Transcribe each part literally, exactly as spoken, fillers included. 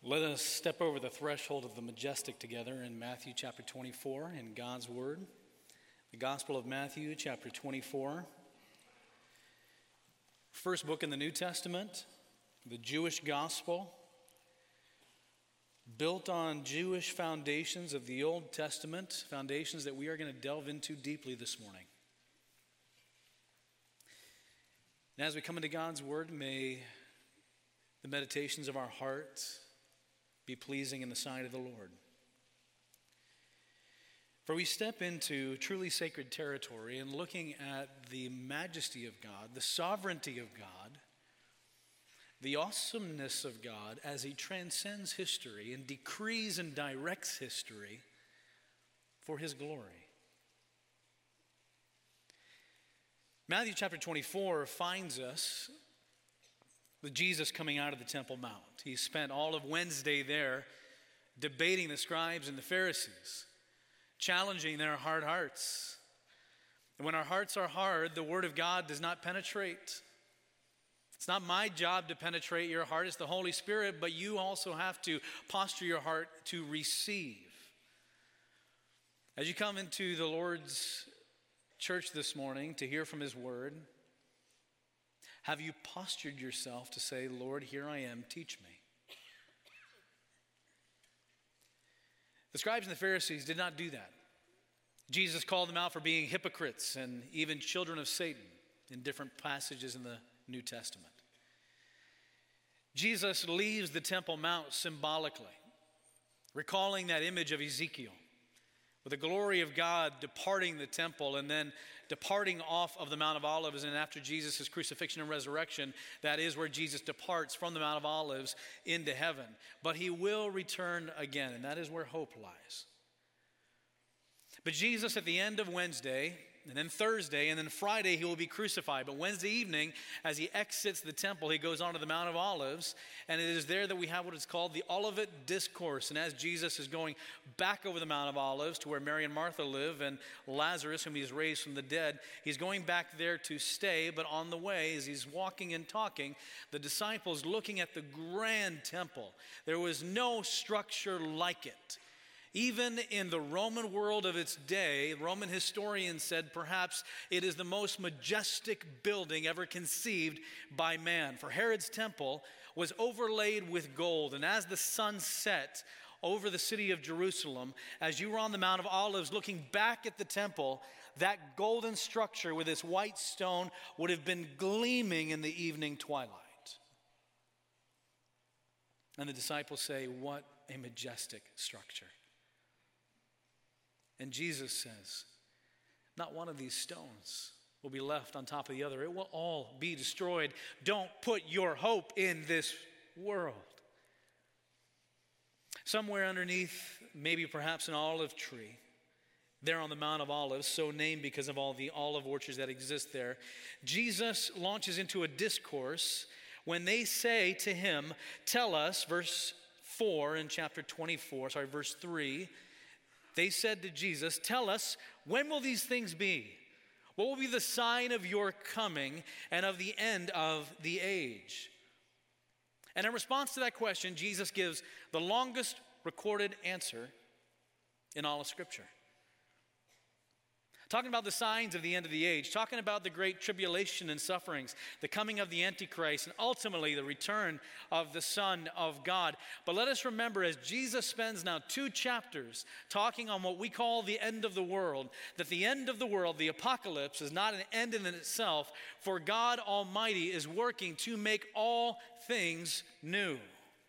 Let us step over the threshold of the majestic together in Matthew chapter twenty-four in God's Word. The Gospel of Matthew chapter twenty-four. First book in the New Testament, the Jewish Gospel, built on Jewish foundations of the Old Testament, foundations that we are going to delve into deeply this morning. And as we come into God's Word, may the meditations of our hearts be pleasing in the sight of the Lord. For we step into truly sacred territory and looking at the majesty of God, the sovereignty of God, the awesomeness of God as He transcends history and decrees and directs history for His glory. Matthew chapter twenty-four finds us with Jesus coming out of the Temple Mount. He spent all of Wednesday there debating the scribes and the Pharisees, challenging their hard hearts. And when our hearts are hard, the Word of God does not penetrate. It's not my job to penetrate your heart, it's the Holy Spirit, but you also have to posture your heart to receive. As you come into the Lord's church this morning to hear from His Word, have you postured yourself to say, Lord, here I am, teach me? The scribes and the Pharisees did not do that. Jesus called them out for being hypocrites and even children of Satan in different passages in the New Testament. Jesus leaves the Temple Mount symbolically, recalling that image of Ezekiel, with the glory of God departing the temple and then departing off of the Mount of Olives. And after Jesus' crucifixion and resurrection, that is where Jesus departs from the Mount of Olives into heaven. But He will return again, and that is where hope lies. But Jesus, at the end of Wednesday, and then Thursday, and then Friday, He will be crucified. But Wednesday evening, as He exits the temple, He goes on to the Mount of Olives. And it is there that we have what is called the Olivet Discourse. And as Jesus is going back over the Mount of Olives to where Mary and Martha live, and Lazarus, whom He's raised from the dead, He's going back there to stay. But on the way, as He's walking and talking, the disciples looking at the grand temple, there was no structure like it. Even in the Roman world of its day, Roman historians said perhaps it is the most majestic building ever conceived by man. For Herod's temple was overlaid with gold, and as the sun set over the city of Jerusalem, as you were on the Mount of Olives looking back at the temple, that golden structure with its white stone would have been gleaming in the evening twilight. And the disciples say, what a majestic structure. And Jesus says, not one of these stones will be left on top of the other. It will all be destroyed. Don't put your hope in this world. Somewhere underneath, maybe perhaps an olive tree, there on the Mount of Olives, so named because of all the olive orchards that exist there, Jesus launches into a discourse when they say to Him, tell us, verse four in chapter twenty-four, sorry, verse three, they said to Jesus, tell us, when will these things be? What will be the sign of your coming and of the end of the age? And in response to that question, Jesus gives the longest recorded answer in all of Scripture. Talking about the signs of the end of the age, talking about the great tribulation and sufferings, the coming of the Antichrist, and ultimately the return of the Son of God. But let us remember, as Jesus spends now two chapters talking on what we call the end of the world, that the end of the world, the apocalypse, is not an end in itself, for God Almighty is working to make all things new.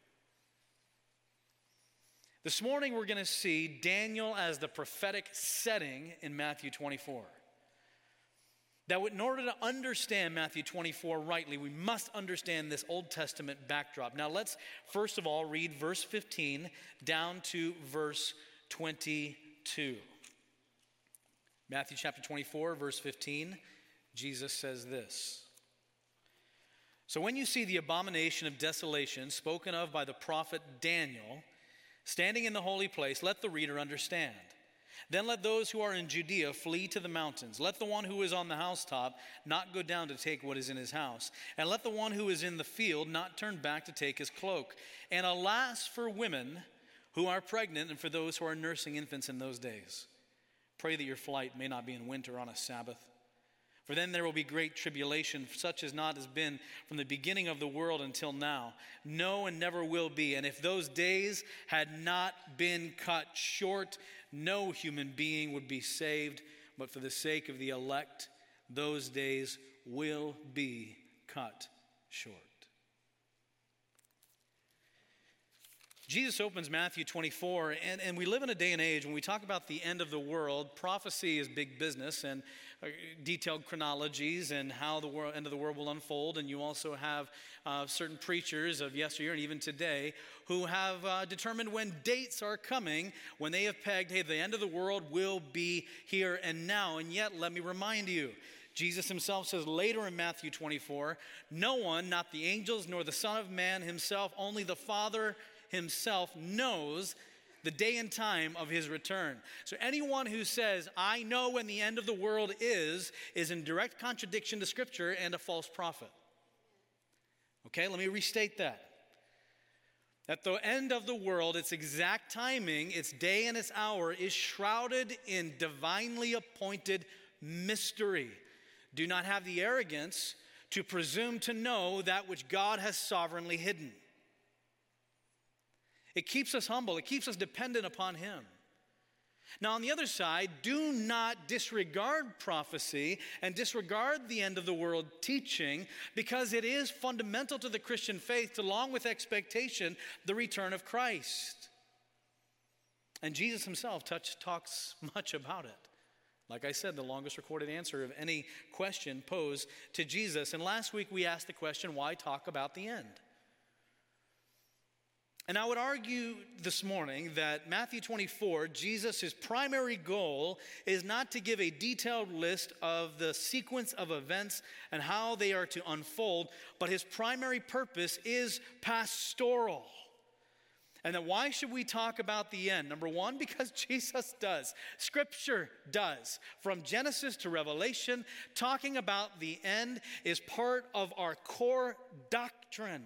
This morning we're going to see Daniel as the prophetic setting in Matthew twenty-four. Now, in order to understand Matthew twenty-four rightly, we must understand this Old Testament backdrop. Now let's first of all read verse fifteen down to verse twenty-two. Matthew chapter twenty-four, verse fifteen, Jesus says this. So when you see the abomination of desolation spoken of by the prophet Daniel standing in the holy place, let the reader understand. Then let those who are in Judea flee to the mountains. Let the one who is on the housetop not go down to take what is in his house. And let the one who is in the field not turn back to take his cloak. And alas for women who are pregnant and for those who are nursing infants in those days. Pray that your flight may not be in winter on a Sabbath. For then there will be great tribulation, such as not has been from the beginning of the world until now. No, and never will be. And if those days had not been cut short, no human being would be saved. But for the sake of the elect, those days will be cut short. Jesus opens Matthew twenty-four, and, and we live in a day and age when we talk about the end of the world. Prophecy is big business, and uh, detailed chronologies and how the world, end of the world will unfold. And you also have uh, certain preachers of yesteryear and even today who have uh, determined when dates are coming, when they have pegged, hey, the end of the world will be here and now. And yet, let me remind you, Jesus himself says later in Matthew twenty-four, no one, not the angels nor the Son of Man himself, only the Father himself knows the day and time of his return. So anyone who says, I know when the end of the world is, is in direct contradiction to Scripture and a false prophet. Okay, let me restate that. At the end of the world, its exact timing, its day and its hour is shrouded in divinely appointed mystery. Do not have the arrogance to presume to know that which God has sovereignly hidden. It keeps us humble. It keeps us dependent upon him. Now, on the other side, do not disregard prophecy and disregard the end of the world teaching, because it is fundamental to the Christian faith, along with expectation, the return of Christ. And Jesus himself touch, talks much about it. Like I said, the longest recorded answer of any question posed to Jesus. And last week we asked the question, why talk about the end? And I would argue this morning that Matthew twenty-four, Jesus' primary goal is not to give a detailed list of the sequence of events and how they are to unfold, but his primary purpose is pastoral. And then why should we talk about the end? Number one, because Jesus does. Scripture does. From Genesis to Revelation, talking about the end is part of our core doctrine.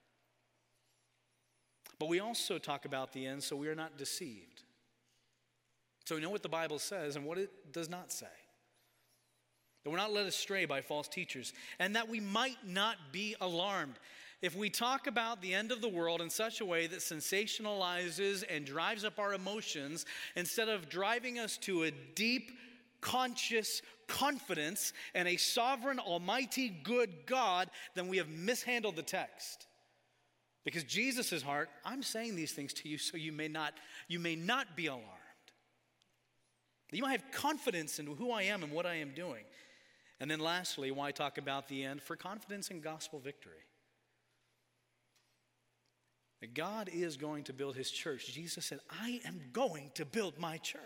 But we also talk about the end so we are not deceived. So we know what the Bible says and what it does not say. That we're not led astray by false teachers, and that we might not be alarmed. If we talk about the end of the world in such a way that sensationalizes and drives up our emotions, instead of driving us to a deep, conscious confidence in a sovereign, almighty, good God, then we have mishandled the text. Because Jesus' heart, I'm saying these things to you so you may not, you may not be alarmed. You might have confidence in who I am and what I am doing. And then lastly, why talk about the end? For confidence in gospel victory. That God is going to build his church. Jesus said, I am going to build my church.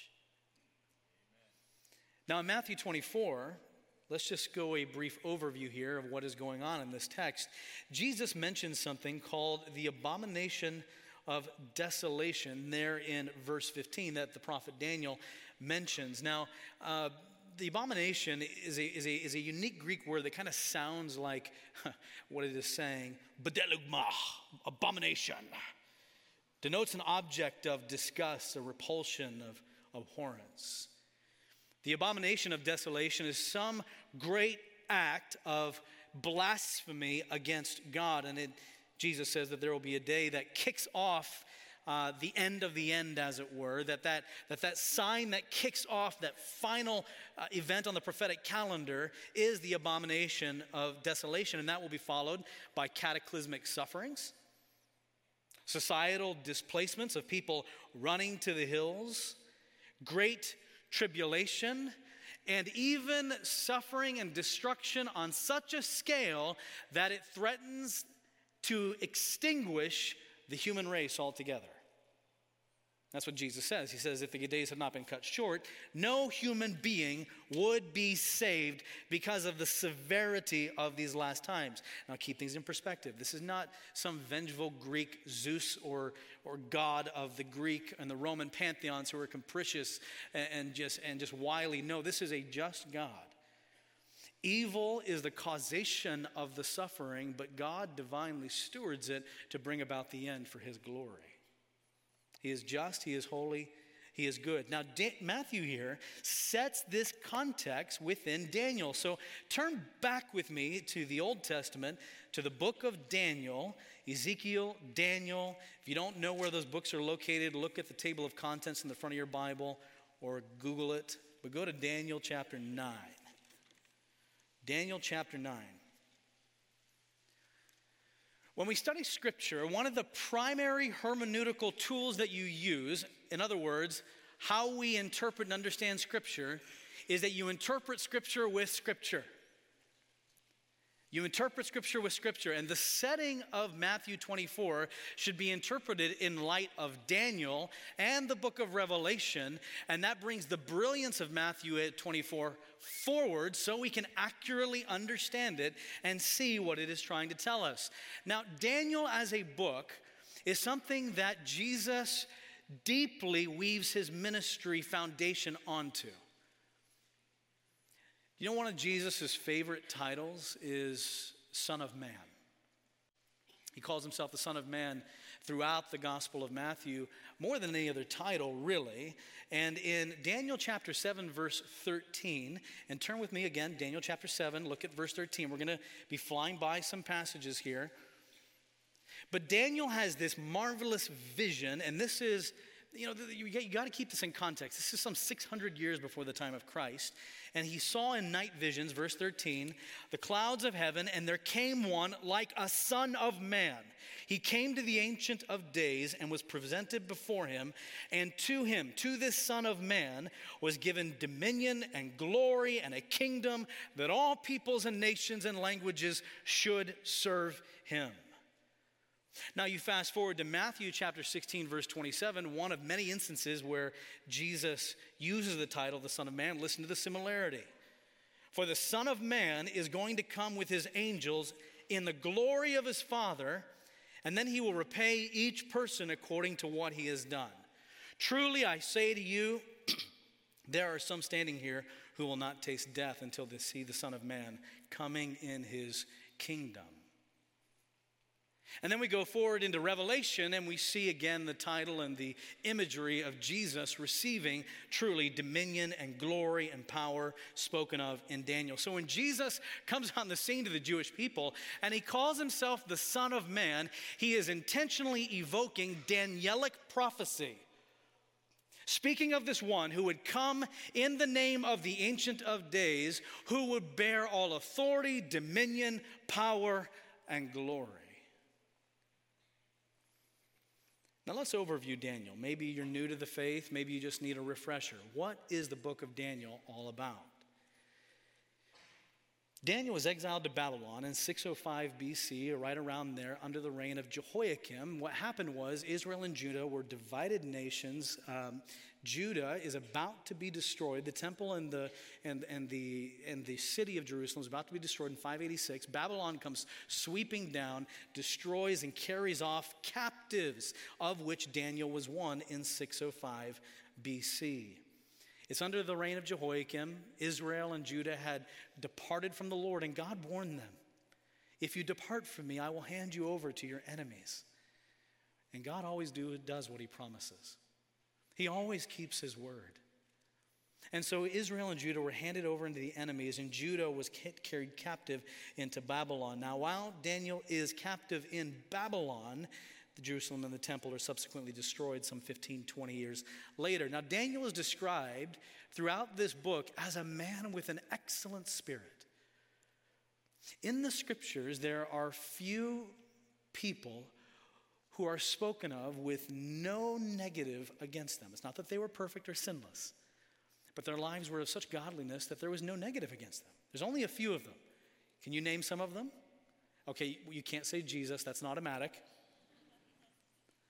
Amen. Now in Matthew twenty-four, let's just go a brief overview here of what is going on in this text. Jesus mentions something called the abomination of desolation there in verse fifteen that the prophet Daniel mentions. Now, uh, the abomination is a, is, a, is a unique Greek word that kind of sounds like what it is saying, bedelugma, abomination. Denotes an object of disgust, a repulsion, of abhorrence. The abomination of desolation is some great act of blasphemy against God. And it, Jesus says that there will be a day that kicks off uh, the end of the end, as it were, that that, that, that sign that kicks off that final uh, event on the prophetic calendar is the abomination of desolation. And that will be followed by cataclysmic sufferings, societal displacements of people running to the hills, great tribulation, and even suffering and destruction on such a scale that it threatens to extinguish the human race altogether. That's what Jesus says. He says, if the days had not been cut short, no human being would be saved because of the severity of these last times. Now keep things in perspective. This is not some vengeful Greek Zeus or, or god of the Greek and the Roman pantheons who are capricious and, and, just, and just wily. No, this is a just God. Evil is the causation of the suffering, but God divinely stewards it to bring about the end for his glory. He is just, he is holy, he is good. Now, Da- Matthew here sets this context within Daniel. So turn back with me to the Old Testament, to the book of Daniel, Ezekiel, Daniel. If you don't know where those books are located, look at the table of contents in the front of your Bible or Google it. But go to Daniel chapter nine. Daniel chapter nine. When we study Scripture, one of the primary hermeneutical tools that you use, in other words, how we interpret and understand Scripture, is that you interpret Scripture with Scripture. You interpret Scripture with Scripture, and the setting of Matthew twenty-four should be interpreted in light of Daniel and the book of Revelation, and that brings the brilliance of Matthew twenty-four forward so we can accurately understand it and see what it is trying to tell us. Now, Daniel as a book is something that Jesus deeply weaves his ministry foundation onto. You know, one of Jesus' favorite titles is Son of Man. He calls himself the Son of Man throughout the Gospel of Matthew, more than any other title, really. And in Daniel chapter seven, verse thirteen, and turn with me again, Daniel chapter seven, look at verse thirteen. We're going to be flying by some passages here. But Daniel has this marvelous vision, and this is, you know, you got to keep this in context. This is some six hundred years before the time of Christ. And he saw in night visions, verse thirteen, the clouds of heaven, and there came one like a son of man. He came to the Ancient of Days and was presented before him. And to him, to this Son of Man, was given dominion and glory and a kingdom that all peoples and nations and languages should serve him. Now you fast forward to Matthew chapter sixteen, verse twenty-seven, one of many instances where Jesus uses the title, the Son of Man. Listen to the similarity. For the Son of Man is going to come with his angels in the glory of his Father, and then he will repay each person according to what he has done. Truly I say to you, there are some standing here who will not taste death until they see the Son of Man coming in his kingdom. And then we go forward into Revelation and we see again the title and the imagery of Jesus receiving truly dominion and glory and power spoken of in Daniel. So when Jesus comes on the scene to the Jewish people and he calls himself the Son of Man, he is intentionally evoking Danielic prophecy. Speaking of this one who would come in the name of the Ancient of Days, who would bear all authority, dominion, power, and glory. Now let's overview Daniel. Maybe you're new to the faith. Maybe you just need a refresher. What is the book of Daniel all about? Daniel was exiled to Babylon in six oh five B C, or right around there, under the reign of Jehoiakim. What happened was Israel and Judah were divided nations. Um, Judah is about to be destroyed. The temple and the and and the and the city of Jerusalem is about to be destroyed in five eighty-six. Babylon comes sweeping down, destroys and carries off captives, of which Daniel was one in six oh five B C. It's under the reign of Jehoiakim. Israel and Judah had departed from the Lord, and God warned them, if you depart from me, I will hand you over to your enemies. And God always do, does what he promises. He always keeps his word. And so Israel and Judah were handed over into the enemies, and Judah was carried captive into Babylon. Now, while Daniel is captive in Babylon, the Jerusalem and the temple are subsequently destroyed some fifteen, twenty years later. Now, Daniel is described throughout this book as a man with an excellent spirit. In the scriptures, there are few people who are spoken of with no negative against them. It's not that they were perfect or sinless, but their lives were of such godliness that there was no negative against them. There's only a few of them. Can you name some of them? Okay, you can't say Jesus, that's an automatic.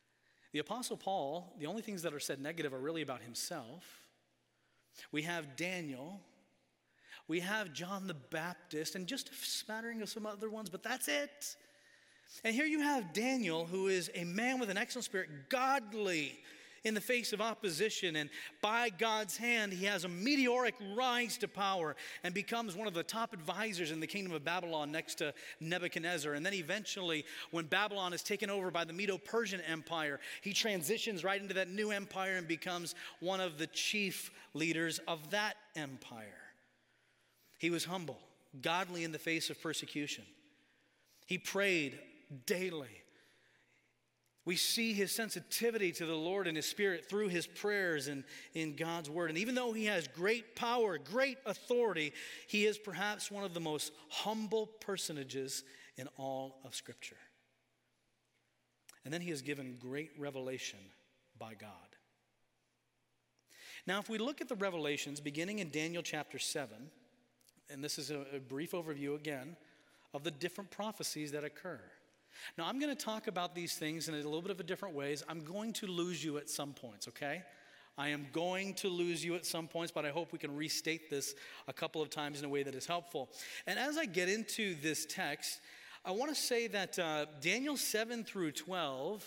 The Apostle Paul, the only things that are said negative are really about himself. We have Daniel. We have John the Baptist, and just a smattering of some other ones, but that's it. And here you have Daniel, who is a man with an excellent spirit, godly in the face of opposition, and by God's hand, he has a meteoric rise to power and becomes one of the top advisors in the kingdom of Babylon next to Nebuchadnezzar. And then eventually, when Babylon is taken over by the Medo-Persian Empire, he transitions right into that new empire and becomes one of the chief leaders of that empire. He was humble, godly in the face of persecution. He prayed daily. We see his sensitivity to the Lord and his Spirit through his prayers and in God's word. And even though he has great power, great authority, he is perhaps one of the most humble personages in all of Scripture. And then he is given great revelation by God. Now, if we look at the revelations beginning in Daniel chapter seven, and this is a, a brief overview again of the different prophecies that occur. Now, I'm going to talk about these things in a little bit of a different ways. I'm going to lose you at some points, okay? I am going to lose you at some points, but I hope we can restate this a couple of times in a way that is helpful. And as I get into this text, I want to say that uh, Daniel seven through twelve,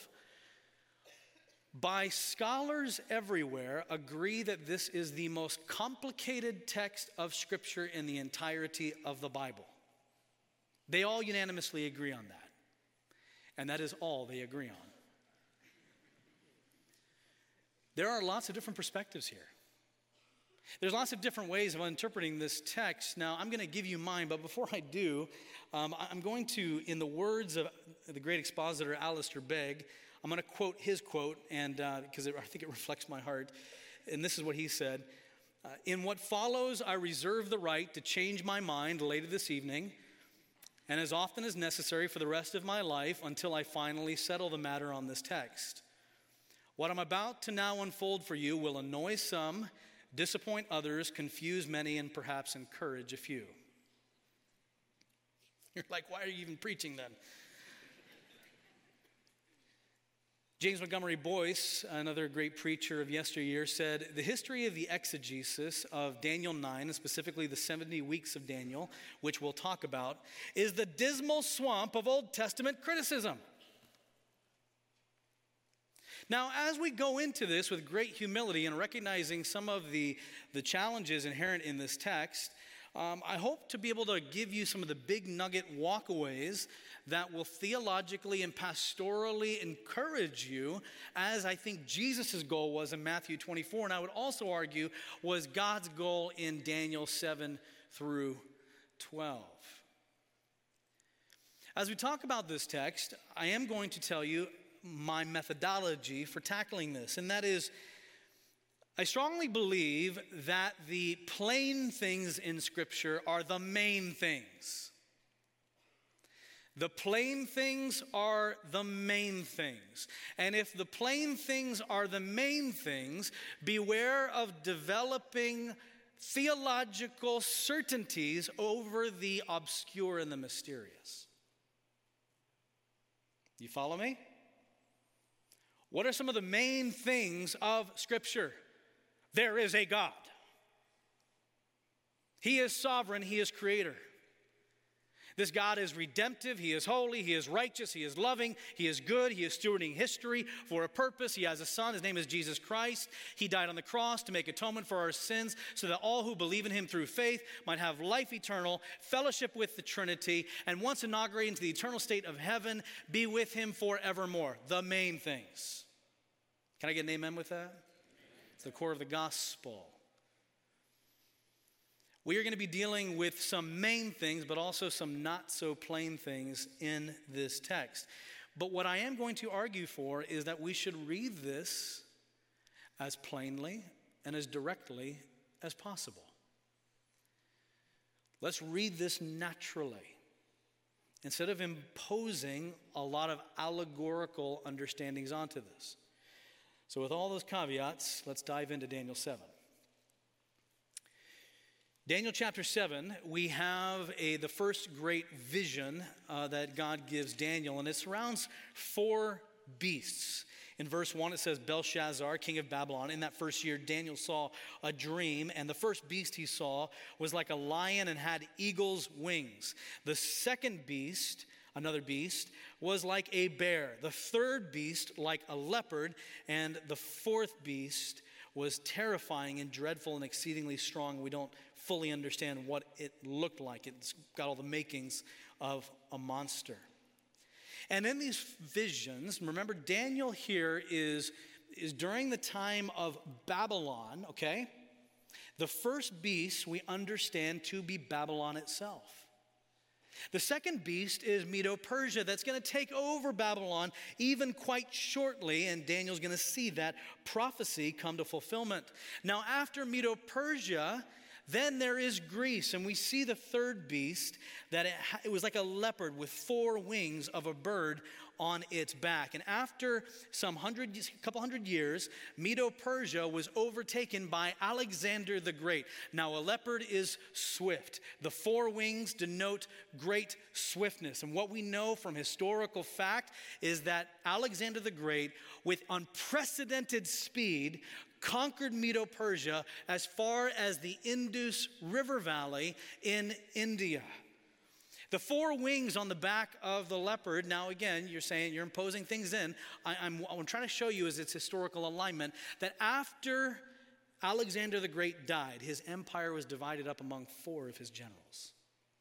by scholars everywhere, agree that this is the most complicated text of Scripture in the entirety of the Bible. They all unanimously agree on that. And that is all they agree on. There are lots of different perspectives here. There's lots of different ways of interpreting this text. Now, I'm going to give you mine, but before I do, um, I'm going to, in the words of the great expositor Alistair Begg, I'm going to quote his quote, and because uh, I think it reflects my heart. And this is what he said. Uh, In what follows, I reserve the right to change my mind later this evening, and as often as necessary for the rest of my life until I finally settle the matter on this text. What I'm about to now unfold for you will annoy some, disappoint others, confuse many, and perhaps encourage a few. You're like, why are you even preaching then? James Montgomery Boyce, another great preacher of yesteryear, said, the history of the exegesis of Daniel nine, and specifically the seventy weeks of Daniel, which we'll talk about, is the dismal swamp of Old Testament criticism. Now, as we go into this with great humility and recognizing some of the, the challenges inherent in this text, um, I hope to be able to give you some of the big nugget walkaways that will theologically and pastorally encourage you, as I think Jesus' goal was in Matthew twenty-four, and I would also argue was God's goal in Daniel seven through twelve. As we talk about this text, I am going to tell you my methodology for tackling this, and that is, I strongly believe that the plain things in Scripture are the main things. The plain things are the main things. And if the plain things are the main things, beware of developing theological certainties over the obscure and the mysterious. You follow me? What are some of the main things of Scripture? There is a God. He is sovereign. He is creator. This God is redemptive. He is holy. He is righteous. He is loving. He is good. He is stewarding history for a purpose. He has a son. His name is Jesus Christ. He died on the cross to make atonement for our sins so that all who believe in him through faith might have life eternal, fellowship with the Trinity, and once inaugurated into the eternal state of heaven, be with him forevermore. The main things. Can I get an amen with that? It's the core of the gospel. We are going to be dealing with some main things, but also some not so plain things in this text. But what I am going to argue for is that we should read this as plainly and as directly as possible. Let's read this naturally, instead of imposing a lot of allegorical understandings onto this. So with all those caveats, let's dive into Daniel seven. Daniel chapter seven, we have a, the first great vision uh, that God gives Daniel, and it surrounds four beasts. In verse one, it says, Belshazzar, king of Babylon, in that first year, Daniel saw a dream, and the first beast he saw was like a lion and had eagle's wings. The second beast, another beast, was like a bear. The third beast like a leopard, and the fourth beast was terrifying and dreadful and exceedingly strong. We don't fully understand what it looked like. It's got all the makings of a monster. And in these visions, remember, Daniel here is, is during the time of Babylon, okay? The first beast we understand to be Babylon itself. The second beast is Medo-Persia that's going to take over Babylon even quite shortly, and Daniel's going to see that prophecy come to fulfillment. Now, after Medo-Persia, then there is Greece, and we see the third beast, that it, ha- it was like a leopard with four wings of a bird on its back. And after some hundred, couple hundred years, Medo-Persia was overtaken by Alexander the Great. Now, a leopard is swift. The four wings denote great swiftness. And what we know from historical fact is that Alexander the Great, with unprecedented speed, conquered Medo-Persia as far as the Indus River Valley in India. The four wings on the back of the leopard, now again, you're saying you're imposing things in. I, I'm, what I'm trying to show you is its historical alignment, that after Alexander the Great died, his empire was divided up among four of his generals.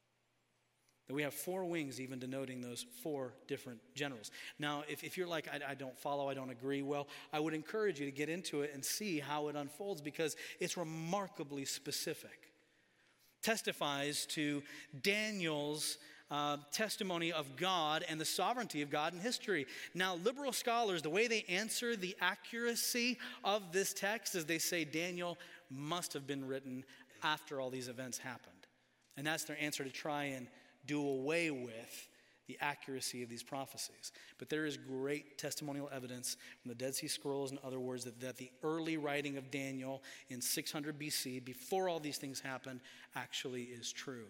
That we have four wings even denoting those four different generals. Now, if, if you're like, I, I don't follow, I don't agree, well, I would encourage you to get into it and see how it unfolds, because it's remarkably specific. Testifies to Daniel's uh, testimony of God and the sovereignty of God in history. Now, liberal scholars, the way they answer the accuracy of this text is they say Daniel must have been written after all these events happened. And that's their answer to try and do away with the accuracy of these prophecies. But there is great testimonial evidence from the Dead Sea Scrolls and other words that, that the early writing of Daniel in six hundred B C, before all these things happened, actually is true.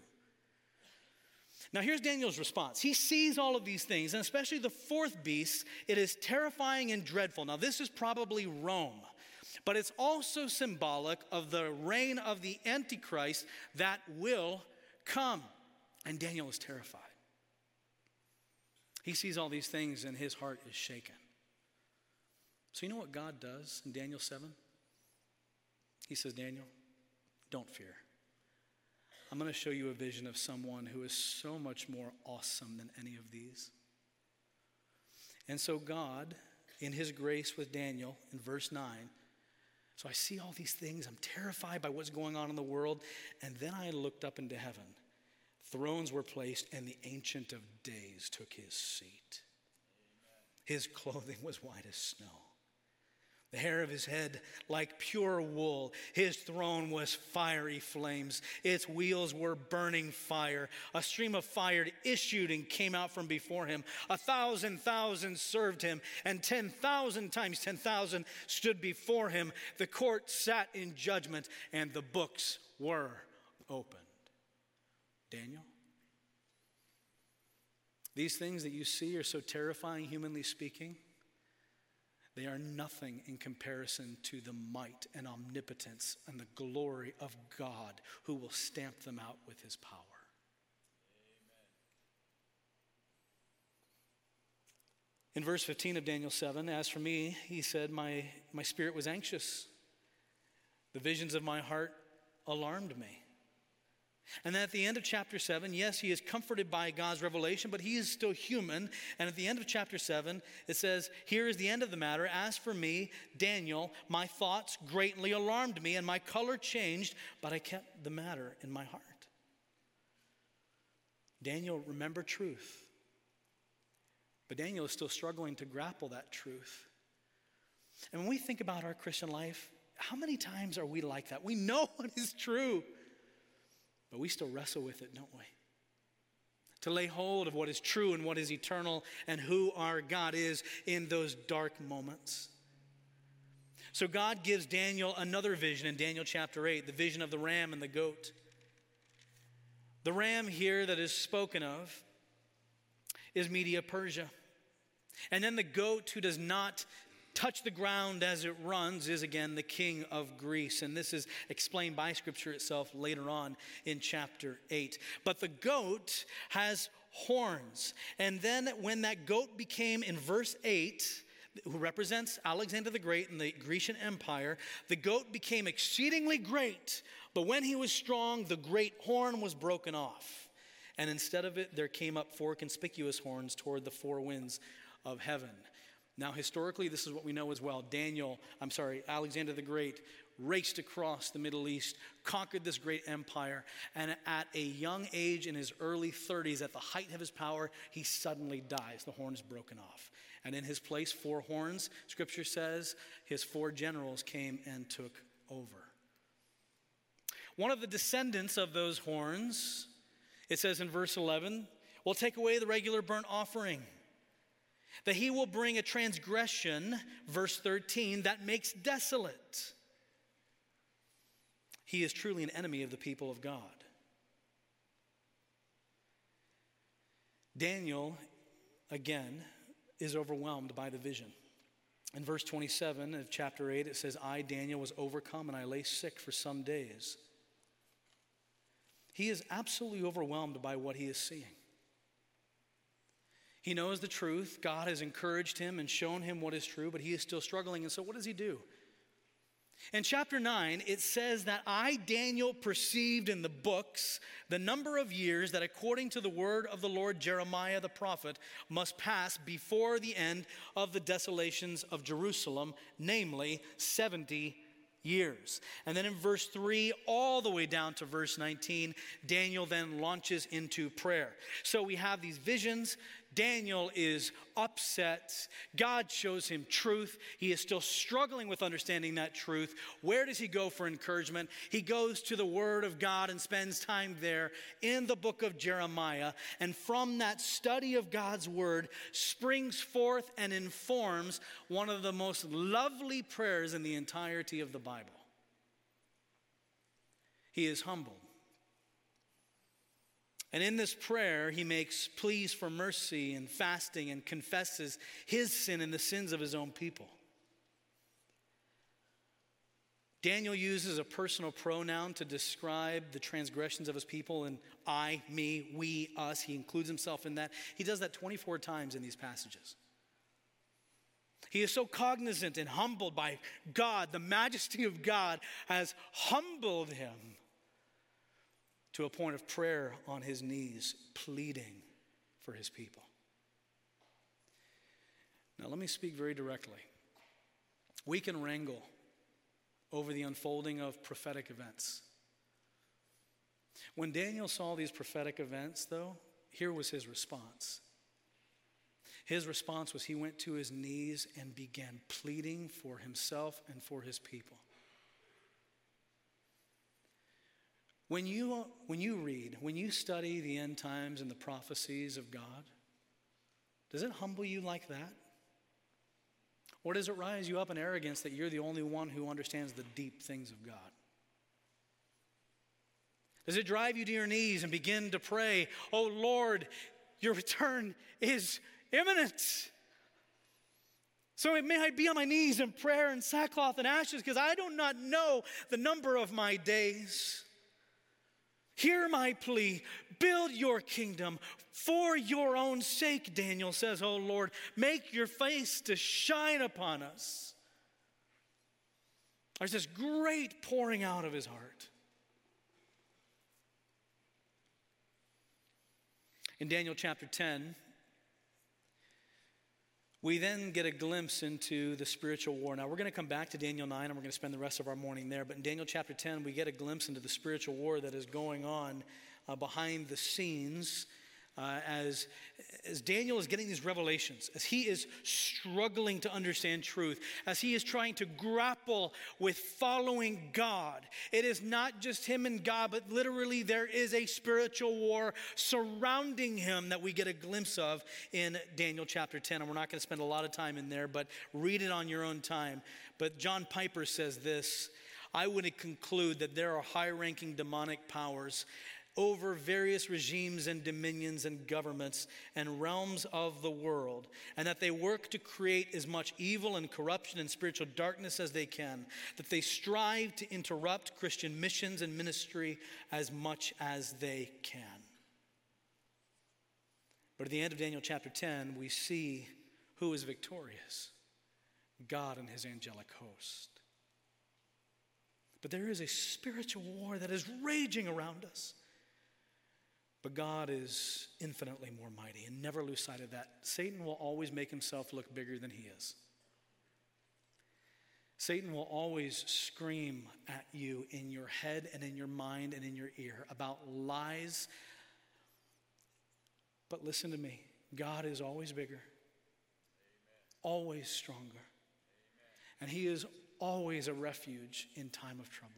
Now here's Daniel's response. He sees all of these things, and especially the fourth beast. It is terrifying and dreadful. Now this is probably Rome, but it's also symbolic of the reign of the Antichrist that will come. And Daniel is terrified. He sees all these things and his heart is shaken. So you know what God does in Daniel seven? He says, Daniel, don't fear. I'm going to show you a vision of someone who is so much more awesome than any of these. And so God, in his grace with Daniel, in verse nine, so I see all these things. I'm terrified by what's going on in the world. And then I looked up into heaven. Thrones were placed, and the Ancient of Days took his seat. His clothing was white as snow. The hair of his head like pure wool. His throne was fiery flames. Its wheels were burning fire. A stream of fire issued and came out from before him. A thousand thousand served him, and ten thousand times ten thousand stood before him. The court sat in judgment, and the books were opened. Daniel, these things that you see are so terrifying, humanly speaking. They are nothing in comparison to the might and omnipotence and the glory of God, who will stamp them out with his power. Amen. In verse fifteen of Daniel seven, as for me, he said, my, my spirit was anxious. The visions of my heart alarmed me. And then at the end of chapter seven, yes, he is comforted by God's revelation, but he is still human. And at the end of chapter seven, it says, here is the end of the matter. As for me, Daniel, my thoughts greatly alarmed me, and my color changed, but I kept the matter in my heart. Daniel remembered truth. But Daniel is still struggling to grapple that truth. And when we think about our Christian life, how many times are we like that? We know what is true, but we still wrestle with it, don't we? To lay hold of what is true and what is eternal and who our God is in those dark moments. So God gives Daniel another vision in Daniel chapter eight, the vision of the ram and the goat. The ram here that is spoken of is Medo-Persia. And then the goat who does not touch the ground as it runs is again the king of Greece. And this is explained by Scripture itself later on in chapter eight. But the goat has horns. And then when that goat became, in verse eight, who represents Alexander the Great in the Grecian Empire, the goat became exceedingly great, but when he was strong, the great horn was broken off. And instead of it, there came up four conspicuous horns toward the four winds of heaven. Now, historically, this is what we know as well. Daniel, I'm sorry, Alexander the Great raced across the Middle East, conquered this great empire, and at a young age, in his early thirties, at the height of his power, he suddenly dies. The horn's broken off. And in his place, four horns, Scripture says, his four generals came and took over. One of the descendants of those horns, it says in verse eleven, will take away the regular burnt offering, that he will bring a transgression, verse thirteen, that makes desolate. He is truly an enemy of the people of God. Daniel, again, is overwhelmed by the vision. In verse twenty-seven of chapter eight, it says, I, Daniel, was overcome and I lay sick for some days. He is absolutely overwhelmed by what he is seeing. He knows the truth. God has encouraged him and shown him what is true, but he is still struggling. And so what does he do? In chapter nine, it says that I, Daniel, perceived in the books the number of years that according to the word of the Lord Jeremiah the prophet must pass before the end of the desolations of Jerusalem, namely seventy years. And then in verse three, all the way down to verse nineteen, Daniel then launches into prayer. So we have these visions. Daniel is upset. God shows him truth. He is still struggling with understanding that truth. Where does he go for encouragement? He goes to the Word of God and spends time there in the book of Jeremiah. And from that study of God's Word springs forth and informs one of the most lovely prayers in the entirety of the Bible. He is humbled. And in this prayer, he makes pleas for mercy and fasting and confesses his sin and the sins of his own people. Daniel uses a personal pronoun to describe the transgressions of his people, and I, me, we, us. He includes himself in that. He does that twenty-four times in these passages. He is so cognizant and humbled by God. The majesty of God has humbled him to a point of prayer on his knees, pleading for his people. Now, let me speak very directly. We can wrangle over the unfolding of prophetic events. When Daniel saw these prophetic events, though, here was his response. His response was he went to his knees and began pleading for himself and for his people. When you, when you read, when you study the end times and the prophecies of God, does it humble you like that? Or does it rise you up in arrogance that you're the only one who understands the deep things of God? Does it drive you to your knees and begin to pray, oh Lord, your return is imminent. So may I be on my knees in prayer and sackcloth and ashes because I do not know the number of my days. Hear my plea, build your kingdom for your own sake, Daniel says, oh Lord, make your face to shine upon us. There's this great pouring out of his heart. In Daniel chapter ten, we then get a glimpse into the spiritual war. Now, we're going to come back to Daniel nine, and we're going to spend the rest of our morning there. But in Daniel chapter ten, we get a glimpse into the spiritual war that is going on uh, behind the scenes uh, as, as Daniel is getting these revelations, as he is struggling to understand truth, as he is trying to grapple with following God. It is not just him and God, but literally there is a spiritual war surrounding him that we get a glimpse of in Daniel chapter ten. And we're not going to spend a lot of time in there, but read it on your own time. But John Piper says this: I would conclude that there are high-ranking demonic powers over various regimes and dominions and governments and realms of the world, and that they work to create as much evil and corruption and spiritual darkness as they can, that they strive to interrupt Christian missions and ministry as much as they can. But at the end of Daniel chapter ten, we see who is victorious: God and his angelic host. But there is a spiritual war that is raging around us. But God is infinitely more mighty, and never lose sight of that. Satan will always make himself look bigger than he is. Satan will always scream at you in your head and in your mind and in your ear about lies. But listen to me, God is always bigger, Amen. Always stronger, Amen. And he is always a refuge in time of trouble.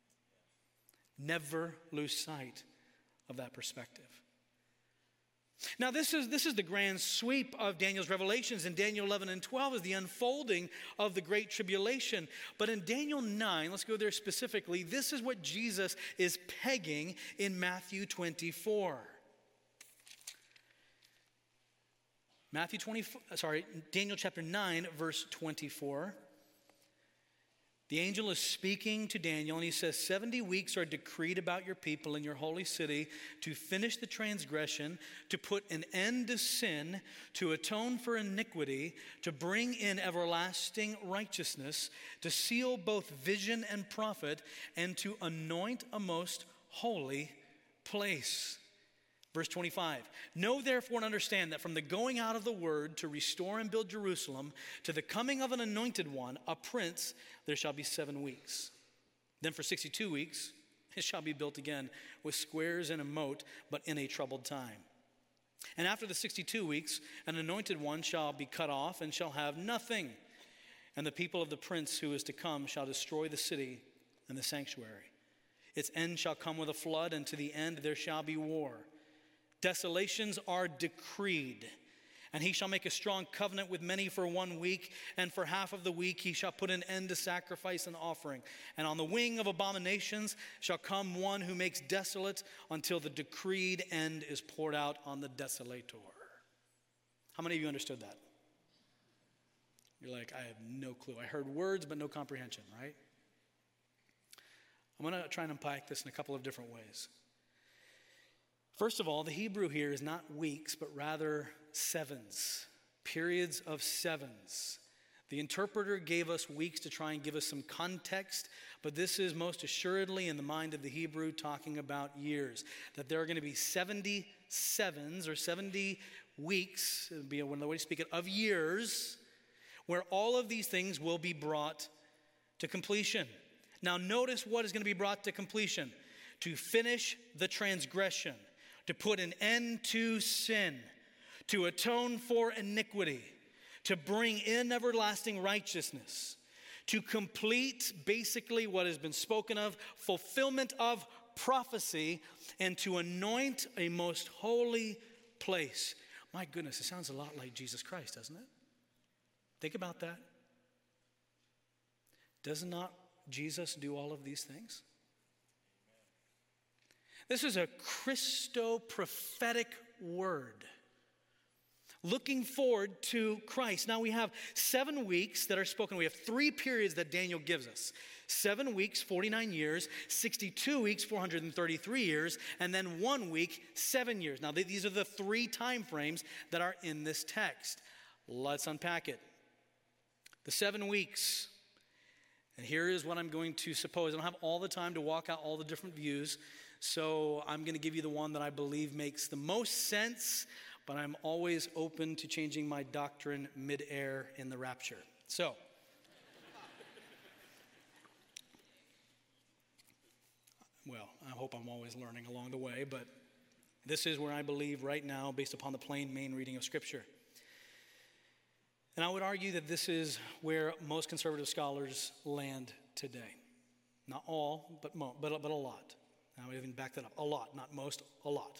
Never lose sight of that perspective. Now this is, this is the grand sweep of Daniel's revelations. In Daniel eleven and twelve is the unfolding of the Great Tribulation. But in Daniel nine, let's go there specifically, this is what Jesus is pegging in Matthew twenty-four. Matthew twenty-four, sorry, Daniel chapter nine, verse twenty-four. The angel is speaking to Daniel, and he says, seventy weeks are decreed about your people in your holy city to finish the transgression, to put an end to sin, to atone for iniquity, to bring in everlasting righteousness, to seal both vision and prophet, and to anoint a most holy place. Verse twenty-five, know therefore and understand that from the going out of the word to restore and build Jerusalem to the coming of an anointed one, a prince, there shall be seven weeks. Then for sixty-two weeks it shall be built again with squares and a moat, but in a troubled time. And after the sixty-two weeks, an anointed one shall be cut off and shall have nothing. And the people of the prince who is to come shall destroy the city and the sanctuary. Its end shall come with a flood, and to the end there shall be war. Desolations are decreed, and he shall make a strong covenant with many for one week, and for half of the week he shall put an end to sacrifice and offering. And on the wing of abominations shall come one who makes desolate until the decreed end is poured out on the desolator. How many of you understood that? You're like, I have no clue. I heard words, but no comprehension, right? I'm going to try and unpack this in a couple of different ways. First of all, the Hebrew here is not weeks, but rather sevens, periods of sevens. The interpreter gave us weeks to try and give us some context, but this is most assuredly in the mind of the Hebrew talking about years, that there are going to be seventy sevens or seventy weeks, it would be one way to speak it, of years, where all of these things will be brought to completion. Now notice what is going to be brought to completion: to finish the transgression, to put an end to sin, to atone for iniquity, to bring in everlasting righteousness, to complete basically what has been spoken of, fulfillment of prophecy, and to anoint a most holy place. My goodness, it sounds a lot like Jesus Christ, doesn't it? Think about that. Does not Jesus do all of these things? This is a Christo-prophetic word, looking forward to Christ. Now we have seven weeks that are spoken. We have three periods that Daniel gives us. Seven weeks, forty-nine years, sixty-two weeks, four hundred thirty-three years, and then one week, seven years. Now these are the three time frames that are in this text. Let's unpack it. The seven weeks, and here is what I'm going to suppose. I don't have all the time to walk out all the different views, so I'm going to give you the one that I believe makes the most sense, but I'm always open to changing my doctrine mid-air in the rapture. So, well, I hope I'm always learning along the way, but this is where I believe right now, based upon the plain main reading of Scripture. And I would argue that this is where most conservative scholars land today. Not all, but mo- but, but a lot. I would even back that up. A lot, not most, a lot.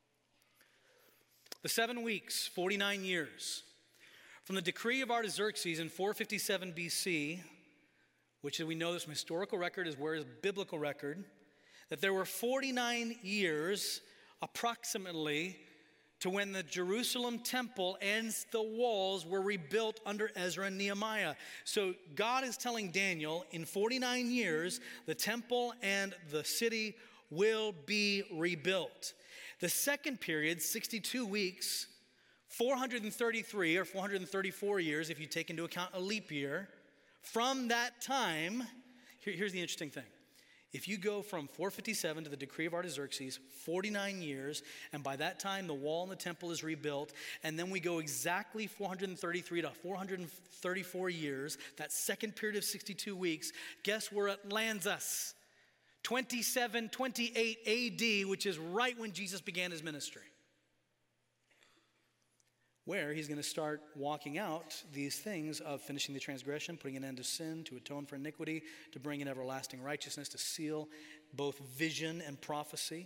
The seven weeks, forty-nine years, from the decree of Artaxerxes in four fifty-seven B C, which we know this from historical record as well as biblical record, that there were forty-nine years approximately to when the Jerusalem temple and the walls were rebuilt under Ezra and Nehemiah. So God is telling Daniel, in forty-nine years, the temple and the city will be rebuilt. The second period, sixty-two weeks, four hundred thirty-three or four hundred thirty-four years, if you take into account a leap year, from that time, here, here's the interesting thing. If you go from four fifty-seven to the decree of Artaxerxes, forty-nine years, and by that time the wall and the temple is rebuilt, and then we go exactly four hundred thirty-three to four hundred thirty-four years, that second period of sixty-two weeks, guess where it lands us? twenty-seven twenty-eight A D, which is right when Jesus began his ministry, where he's going to start walking out these things of finishing the transgression, putting an end to sin, to atone for iniquity, to bring in everlasting righteousness, to seal both vision and prophecy.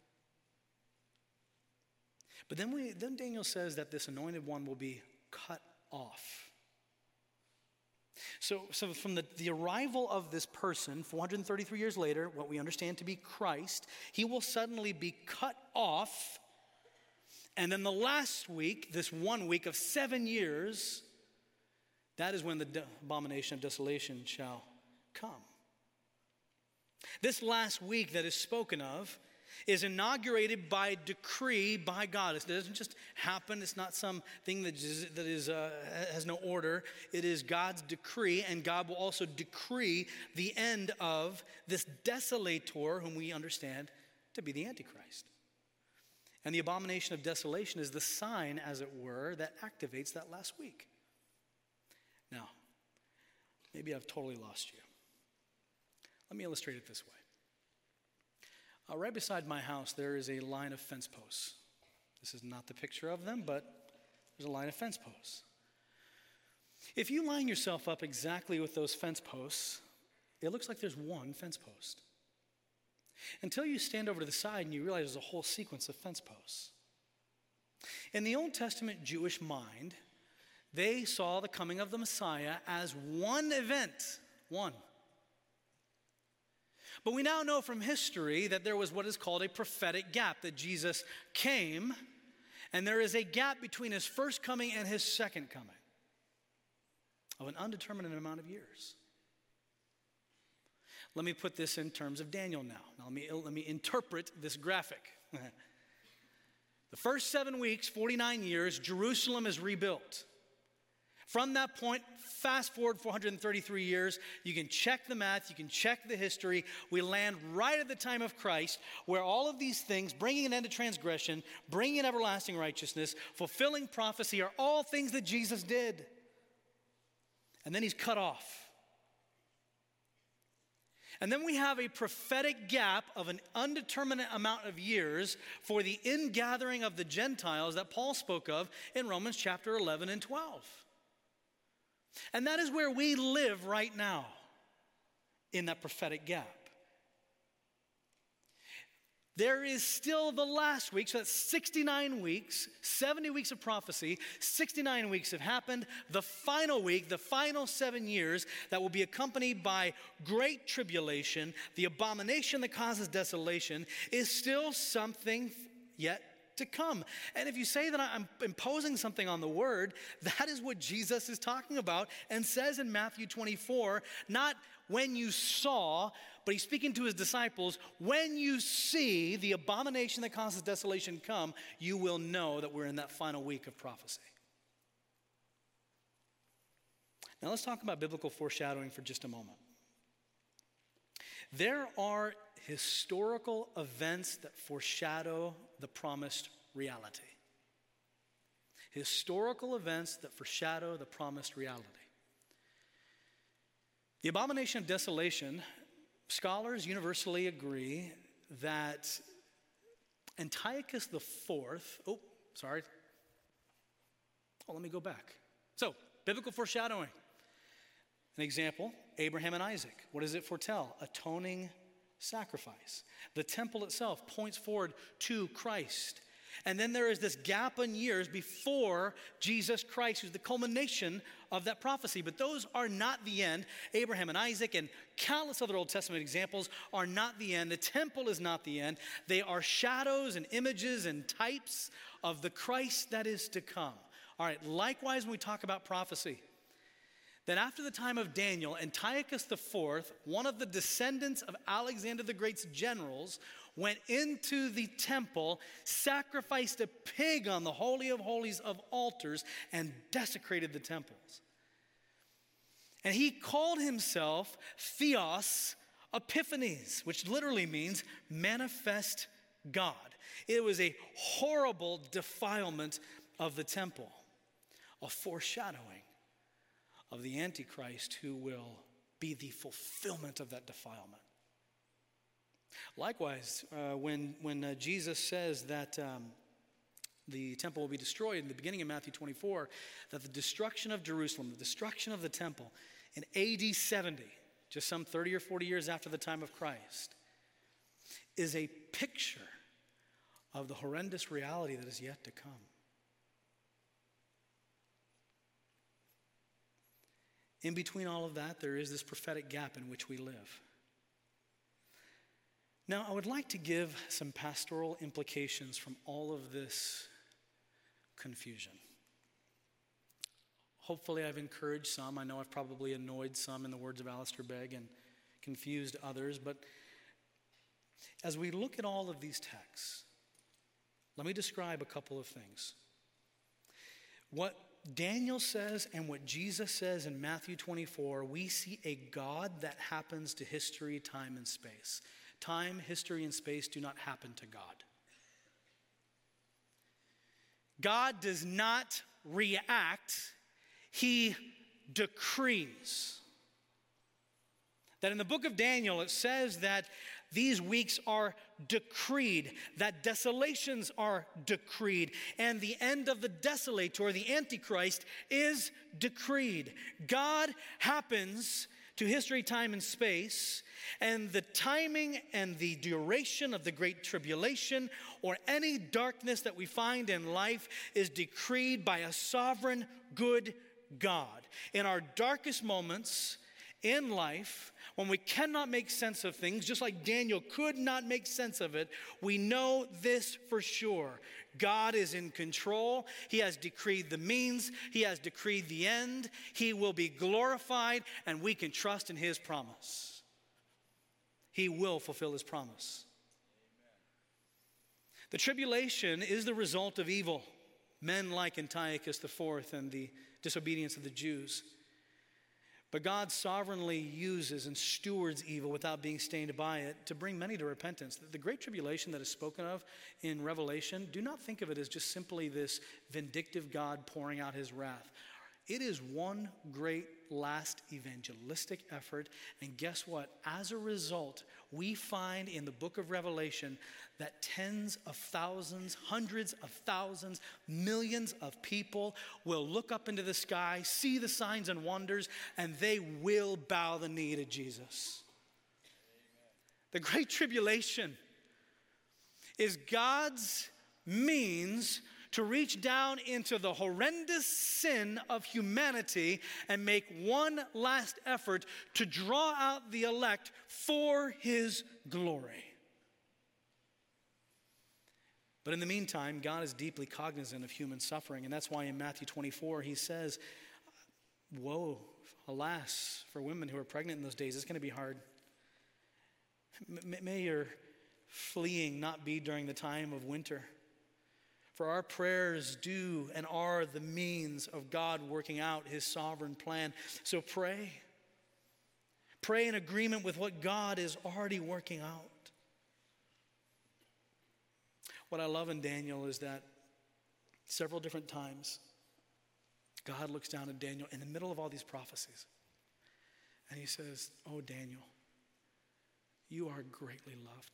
But then we, then Daniel says that this anointed one will be cut off. So, so from the, the arrival of this person, four hundred thirty-three years later, what we understand to be Christ, he will suddenly be cut off. And then the last week, this one week of seven years, that is when the de- abomination of desolation shall come. This last week that is spoken of is inaugurated by decree by God. It doesn't just happen. It's not something that is, that is uh, has no order. It is God's decree, and God will also decree the end of this desolator, whom we understand to be the Antichrist. And the abomination of desolation is the sign, as it were, that activates that last week. Now, maybe I've totally lost you. Let me illustrate it this way. Uh, right beside my house, there is a line of fence posts. This is not the picture of them, but there's a line of fence posts. If you line yourself up exactly with those fence posts, it looks like there's one fence post. Until you stand over to the side and you realize there's a whole sequence of fence posts. In the Old Testament Jewish mind, they saw the coming of the Messiah as one event, one. But we now know from history that there was what is called a prophetic gap, that Jesus came, and there is a gap between his first coming and his second coming of an undetermined amount of years. Let me put this in terms of Daniel now. Now let me, let me interpret this graphic. The first seven weeks, forty-nine years, Jerusalem is rebuilt. From that point, fast forward four hundred thirty-three years, you can check the math, you can check the history. We land right at the time of Christ, where all of these things, bringing an end to transgression, bringing in everlasting righteousness, fulfilling prophecy, are all things that Jesus did. And then he's cut off. And then we have a prophetic gap of an undeterminate amount of years for the ingathering of the Gentiles that Paul spoke of in Romans chapter eleven and twelve. And that is where we live right now, in that prophetic gap. There is still the last week, so that's sixty-nine weeks, seventy weeks of prophecy, sixty-nine weeks have happened. The final week, the final seven years, that will be accompanied by great tribulation, the abomination that causes desolation, is still something yet to come. And if you say that I'm imposing something on the word, that is what Jesus is talking about and says in Matthew twenty-four, not when you saw, but he's speaking to his disciples, when you see the abomination that causes desolation come, you will know that we're in that final week of prophecy. Now let's talk about biblical foreshadowing for just a moment. There are historical events that foreshadow the promised reality. Historical events that foreshadow the promised reality. The abomination of desolation, scholars universally agree that Antiochus the Fourth, oh, sorry. Oh, let me go back. So, biblical foreshadowing. An example, Abraham and Isaac. What does it foretell? Atoning sacrifice. The temple itself points forward to Christ. And then there is this gap in years before Jesus Christ, who's the culmination of that prophecy. But those are not the end. Abraham and Isaac and countless other Old Testament examples are not the end. The temple is not the end. They are shadows and images and types of the Christ that is to come. All right, likewise, when we talk about prophecy, that after the time of Daniel, Antiochus the fourth, one of the descendants of Alexander the Great's generals, went into the temple, sacrificed a pig on the Holy of Holies of altars, and desecrated the temples. And he called himself Theos Epiphanes, which literally means manifest God. It was a horrible defilement of the temple, a foreshadowing of the Antichrist who will be the fulfillment of that defilement. Likewise, uh, when, when uh, Jesus says that um, the temple will be destroyed in the beginning of Matthew twenty-four, that the destruction of Jerusalem, the destruction of the temple in A D seventy, just some thirty or forty years after the time of Christ, is a picture of the horrendous reality that is yet to come. In between all of that, there is this prophetic gap in which we live. Now, I would like to give some pastoral implications from all of this confusion. Hopefully, I've encouraged some. I know I've probably annoyed some, in the words of Alistair Begg, and confused others. But as we look at all of these texts, let me describe a couple of things. What Daniel says and what Jesus says in Matthew twenty-four, we see a God that happens to history, time, and space. Time, history, and space do not happen to God. God does not react, he decrees. That in the book of Daniel, it says that these weeks are decreed, that desolations are decreed, and the end of the desolator, the Antichrist, is decreed. God happens to history, time, and space, and the timing and the duration of the Great Tribulation or any darkness that we find in life is decreed by a sovereign, good God. In our darkest moments in life, when we cannot make sense of things, just like Daniel could not make sense of it, we know this for sure. God is in control. He has decreed the means. He has decreed the end. He will be glorified, and we can trust in his promise. He will fulfill his promise. Amen. The tribulation is the result of evil. Men like Antiochus the fourth and the disobedience of the Jews. But God sovereignly uses and stewards evil without being stained by it to bring many to repentance. The great tribulation that is spoken of in Revelation, do not think of it as just simply this vindictive God pouring out his wrath. It is one great last evangelistic effort. And guess what? As a result, we find in the book of Revelation that tens of thousands, hundreds of thousands, millions of people will look up into the sky, see the signs and wonders, and they will bow the knee to Jesus. Amen. The Great Tribulation is God's means to reach down into the horrendous sin of humanity and make one last effort to draw out the elect for his glory. But in the meantime, God is deeply cognizant of human suffering, and that's why in Matthew twenty-four he says, woe, alas, for women who are pregnant in those days. It's going to be hard. May your fleeing not be during the time of winter. For our prayers do and are the means of God working out his sovereign plan. So pray. Pray in agreement with what God is already working out. What I love in Daniel is that several different times, God looks down at Daniel in the middle of all these prophecies. And he says, oh, Daniel, you are greatly loved.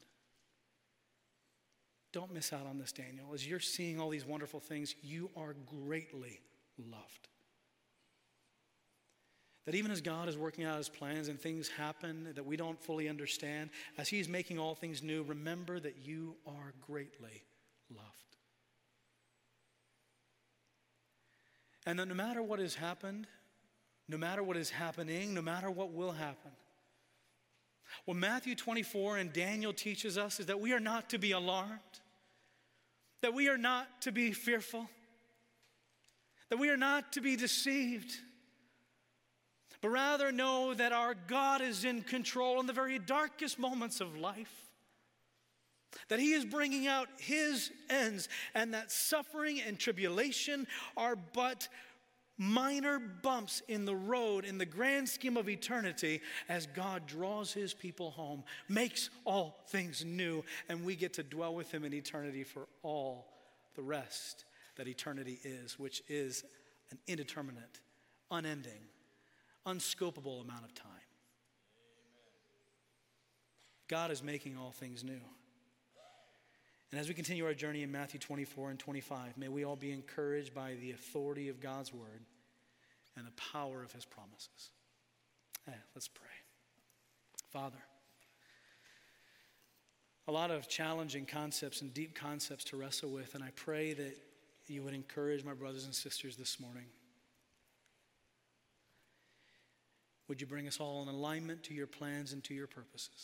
Don't miss out on this, Daniel. As you're seeing all these wonderful things, you are greatly loved. That even as God is working out his plans and things happen that we don't fully understand, as he's making all things new, remember that you are greatly loved. And that no matter what has happened, no matter what is happening, no matter what will happen, what Matthew twenty-four and Daniel teaches us is that we are not to be alarmed, that we are not to be fearful, that we are not to be deceived, but rather know that our God is in control in the very darkest moments of life, that He is bringing out His ends, and that suffering and tribulation are but minor bumps in the road in the grand scheme of eternity as God draws His people home, makes all things new, and we get to dwell with Him in eternity for all the rest that eternity is, which is an indeterminate, unending, unscopable amount of time. God is making all things new. And as we continue our journey in Matthew twenty-four and twenty-five, may we all be encouraged by the authority of God's word and the power of His promises. Hey, let's pray. Father, a lot of challenging concepts and deep concepts to wrestle with, and I pray that you would encourage my brothers and sisters this morning. Would you bring us all in alignment to your plans and to your purposes?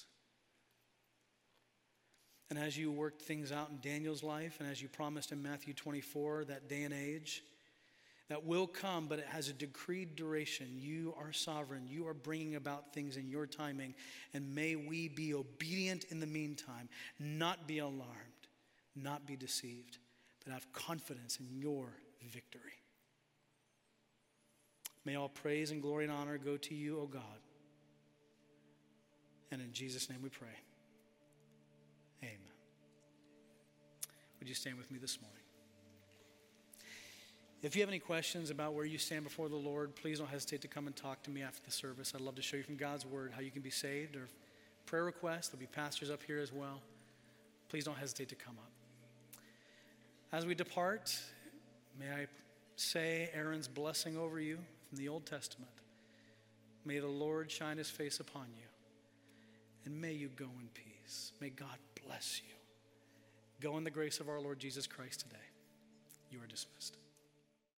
And as you worked things out in Daniel's life, and as you promised in Matthew twenty-four, that day and age that will come, but it has a decreed duration. You are sovereign. You are bringing about things in your timing. And may we be obedient in the meantime, not be alarmed, not be deceived, but have confidence in your victory. May all praise and glory and honor go to you, O God. And in Jesus' name we pray. Amen. Would you stand with me this morning? If you have any questions about where you stand before the Lord, please don't hesitate to come and talk to me after the service. I'd love to show you from God's word how you can be saved, or prayer requests. There'll be pastors up here as well. Please don't hesitate to come up. As we depart, may I say Aaron's blessing over you from the Old Testament. May the Lord shine His face upon you, and may you go in peace. May God bless you. Go in the grace of our Lord Jesus Christ today. You are dismissed.